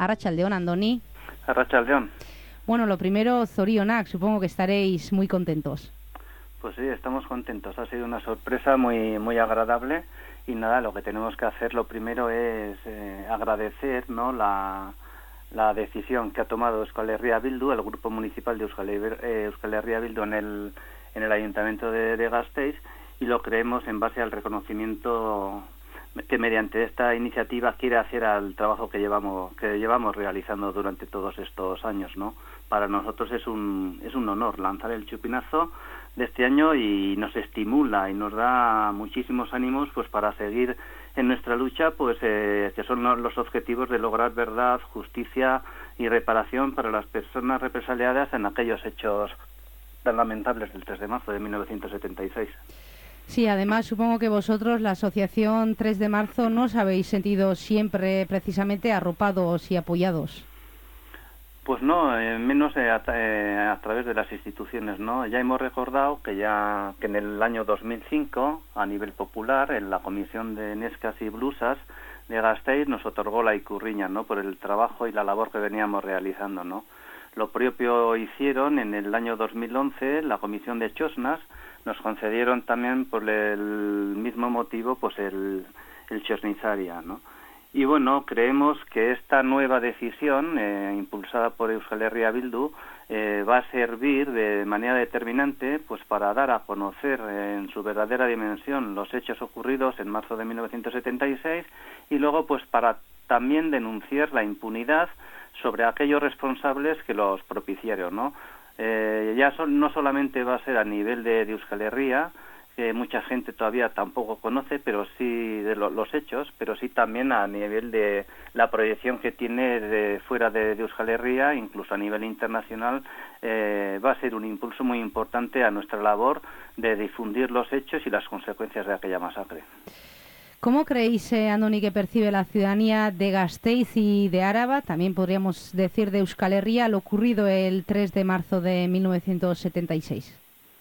Arratsaldeon, Andoni. Arratsaldeon. Bueno, lo primero, zorionak, supongo que estaréis muy contentos. Pues sí, estamos contentos. Ha sido una sorpresa muy agradable y nada, lo que tenemos que hacer lo primero es agradecer, ¿no?, la decisión que ha tomado Euskal Herria Bildu, el grupo municipal de Euskal Herria Bildu en el ayuntamiento de Gasteiz, y lo creemos en base al reconocimiento que mediante esta iniciativa quiere hacer al trabajo que llevamos realizando durante todos estos años, ¿no? Para nosotros es un honor lanzar el chupinazo de este año y nos estimula y nos da muchísimos ánimos pues para seguir en nuestra lucha, pues que son los objetivos de lograr verdad, justicia y reparación para las personas represaliadas en aquellos hechos tan lamentables del 3 de marzo de 1976. Sí, además supongo que vosotros, la asociación 3 de marzo, no os habéis sentido siempre precisamente arropados y apoyados. Pues no, menos a través de las instituciones, ¿no? Ya hemos recordado que en el año 2005, a nivel popular, en la Comisión de Nescas y Blusas de Gasteiz nos otorgó la Ikurriña, ¿no?, por el trabajo y la labor que veníamos realizando, ¿no? Lo propio hicieron en el año 2011, la Comisión de Txosnas, nos concedieron también por el mismo motivo pues el Txosnizaria, ¿no? Y bueno, creemos que esta nueva decisión, impulsada por Euskal Herria Bildu, va a servir de manera determinante pues para dar a conocer en su verdadera dimensión los hechos ocurridos en marzo de 1976 y luego pues para también denunciar la impunidad sobre aquellos responsables que los propiciaron, ¿no? No solamente va a ser a nivel de Euskal Herria, que mucha gente todavía tampoco conoce, pero sí de los hechos, pero sí también a nivel de la proyección que tiene de fuera de Euskal Herria, incluso a nivel internacional, va a ser un impulso muy importante a nuestra labor de difundir los hechos y las consecuencias de aquella masacre. ¿Cómo creéis, Andoni, que percibe la ciudadanía de Gasteiz y de Áraba, también podríamos decir de Euskal Herria, lo ocurrido el 3 de marzo de 1976?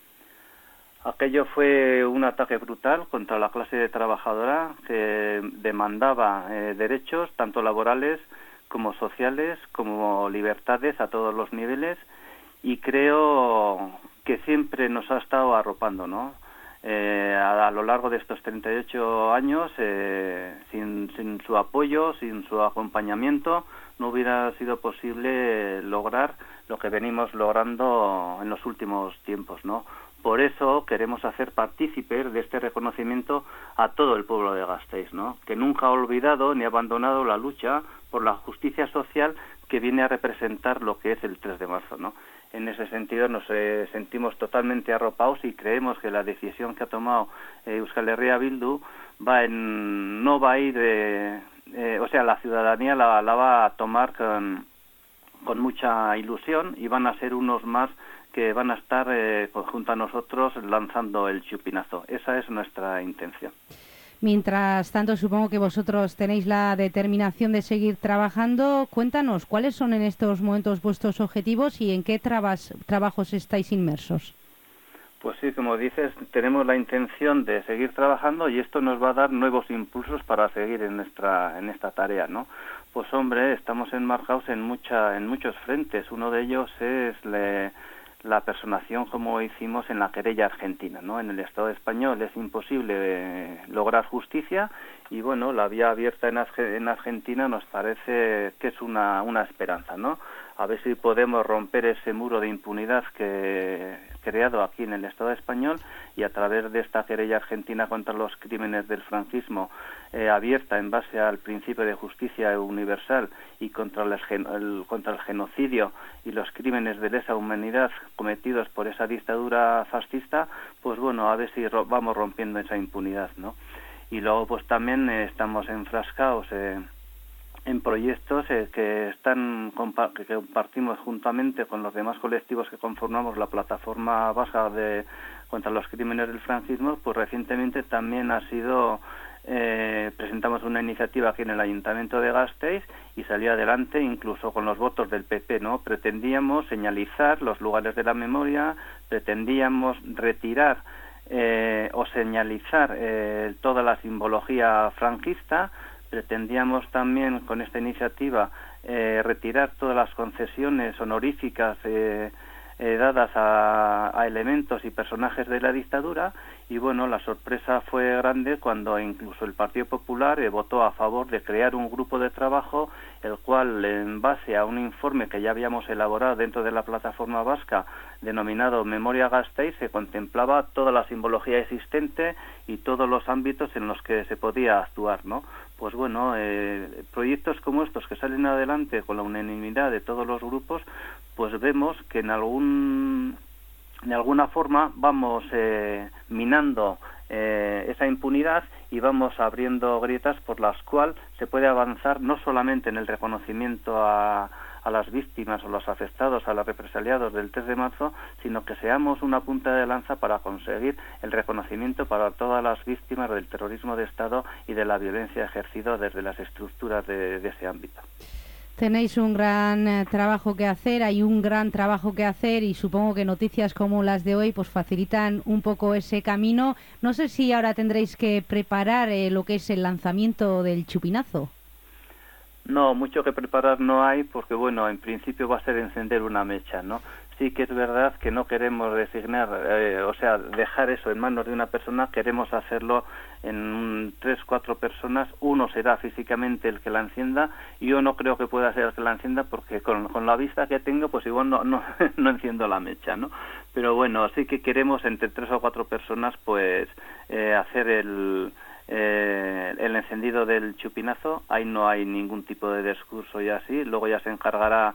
Aquello fue un ataque brutal contra la clase trabajadora que demandaba derechos tanto laborales como sociales, como libertades a todos los niveles, y creo que siempre nos ha estado arropando, ¿no? A lo largo de estos 38 años, sin su apoyo, sin su acompañamiento, no hubiera sido posible lograr lo que venimos logrando en los últimos tiempos, ¿no? Por eso queremos hacer partícipes de este reconocimiento a todo el pueblo de Gasteiz, ¿no?, que nunca ha olvidado ni ha abandonado la lucha por la justicia social que viene a representar lo que es el 3 de marzo, ¿no? En ese sentido nos sentimos totalmente arropados y creemos que la decisión que ha tomado Euskal Herria Bildu no va a ir, la ciudadanía la va a tomar con mucha ilusión y van a ser unos más que van a estar junto a nosotros lanzando el chupinazo. Esa es nuestra intención. Mientras tanto, supongo que vosotros tenéis la determinación de seguir trabajando. Cuéntanos, ¿cuáles son en estos momentos vuestros objetivos y en qué trabajos estáis inmersos? Pues sí, como dices, tenemos la intención de seguir trabajando y esto nos va a dar nuevos impulsos para seguir en esta tarea, ¿no? Pues hombre, estamos enmarcados en muchos frentes. Uno de ellos es la personación, como hicimos en la querella argentina, ¿no? En el Estado español es imposible lograr justicia y bueno, la vía abierta en Argentina nos parece que es una esperanza, ¿no? A ver si podemos romper ese muro de impunidad que creado aquí en el Estado español y a través de esta querella argentina contra los crímenes del franquismo, abierta en base al principio de justicia universal y contra el genocidio y los crímenes de lesa humanidad cometidos por esa dictadura fascista, pues bueno, a ver si vamos rompiendo esa impunidad, ¿no? Y luego pues también estamos enfrascados en proyectos que compartimos juntamente con los demás colectivos que conformamos la plataforma vasca contra los crímenes del franquismo. Pues recientemente también presentamos una iniciativa aquí en el Ayuntamiento de Gasteiz y salió adelante incluso con los votos del PP, ¿no? Pretendíamos señalizar los lugares de la memoria, pretendíamos retirar o señalizar toda la simbología franquista. Pretendíamos también con esta iniciativa retirar todas las concesiones honoríficas dadas a elementos y personajes de la dictadura, y bueno, la sorpresa fue grande cuando incluso el Partido Popular votó a favor de crear un grupo de trabajo, el cual, en base a un informe que ya habíamos elaborado dentro de la plataforma vasca denominado Memoria Gasteiz, se contemplaba toda la simbología existente y todos los ámbitos en los que se podía actuar, ¿no? Pues bueno, proyectos como estos que salen adelante con la unanimidad de todos los grupos, pues vemos que de alguna forma vamos minando esa impunidad y vamos abriendo grietas por las cuales se puede avanzar no solamente en el reconocimiento a las víctimas o los afectados, a los represaliados del 3 de marzo, sino que seamos una punta de lanza para conseguir el reconocimiento para todas las víctimas del terrorismo de Estado y de la violencia ejercida desde las estructuras de ese ámbito. Tenéis un gran trabajo que hacer, hay un gran trabajo que hacer y supongo que noticias como las de hoy pues facilitan un poco ese camino. No sé si ahora tendréis que preparar lo que es el lanzamiento del chupinazo. No, mucho que preparar no hay porque, bueno, en principio va a ser encender una mecha, ¿no? Sí que es verdad que no queremos designar, dejar eso en manos de una persona, queremos hacerlo en 3-4 personas. Uno será físicamente el que la encienda, yo no creo que pueda ser el que la encienda porque con la vista que tengo, pues igual no enciendo la mecha, ¿no? Pero bueno, sí que queremos entre 3 o 4 personas, pues, hacer el encendido del chupinazo. Ahí no hay ningún tipo de discurso y así. Luego ya se encargará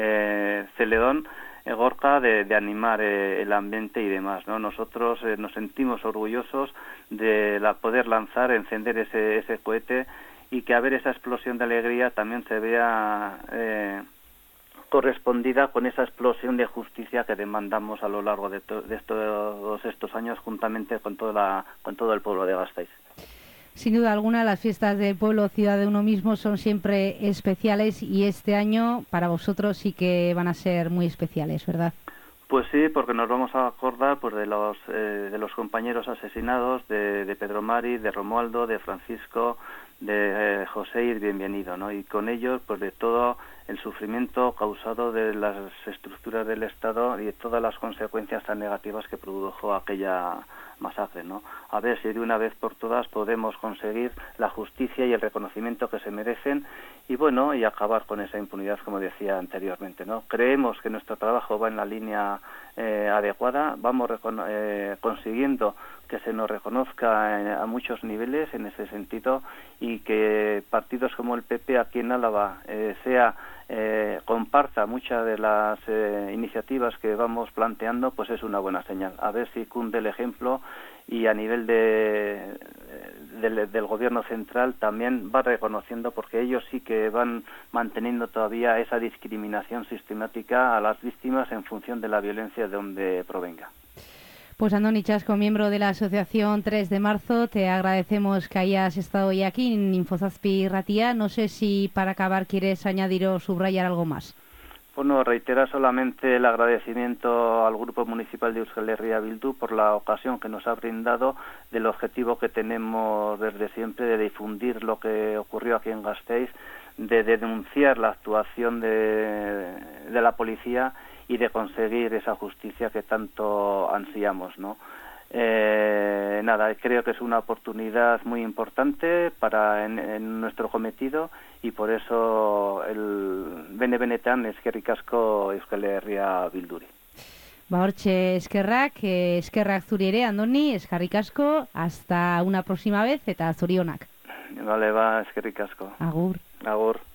Celedón, Gorka, de animar el ambiente y demás, ¿no? Nosotros nos sentimos orgullosos de poder lanzar, encender ese cohete y que a ver esa explosión de alegría también se vea correspondida con esa explosión de justicia que demandamos a lo largo de todos estos años juntamente con todo el pueblo de Gasteiz. Sin duda alguna, las fiestas del pueblo, ciudad de uno mismo, son siempre especiales y este año para vosotros sí que van a ser muy especiales, ¿verdad? Pues sí, porque nos vamos a acordar pues de los compañeros asesinados, de Pedro Mari, de Romualdo, de Francisco, de José y Bienvenido, ¿no? Y con ellos pues de todo el sufrimiento causado de las estructuras del Estado y de todas las consecuencias tan negativas que produjo aquella masacre, ¿no? A ver si de una vez por todas podemos conseguir la justicia y el reconocimiento que se merecen y bueno, y acabar con esa impunidad, como decía anteriormente, ¿no? Creemos que nuestro trabajo va en la línea adecuada, vamos consiguiendo que se nos reconozca a muchos niveles en ese sentido y que partidos como el PP aquí en Álava comparta muchas de las iniciativas que vamos planteando, pues es una buena señal. A ver si cunde el ejemplo y a nivel del gobierno central también va reconociendo, porque ellos sí que van manteniendo todavía esa discriminación sistemática a las víctimas en función de la violencia de donde provenga. Pues Andoni Chasco, miembro de la Asociación 3 de Marzo, te agradecemos que hayas estado hoy aquí en Infozazpi Ratia. No sé si para acabar quieres añadir o subrayar algo más. Bueno, reiterar solamente el agradecimiento al Grupo Municipal de Euskal Herria Bildu por la ocasión que nos ha brindado del objetivo que tenemos desde siempre de difundir lo que ocurrió aquí en Gasteiz, de denunciar la actuación de la policía y de conseguir esa justicia que tanto ansiamos, ¿no? Creo que es una oportunidad muy importante en nuestro cometido y por eso el benetan eskerrik asko Euskal Herria Bilduri. Hortxe eskerrak zuri ere, Andoni, eskerrik asko, hasta una próxima vez eta zorionak. Vale, eskerrik asko. Agur. Agur.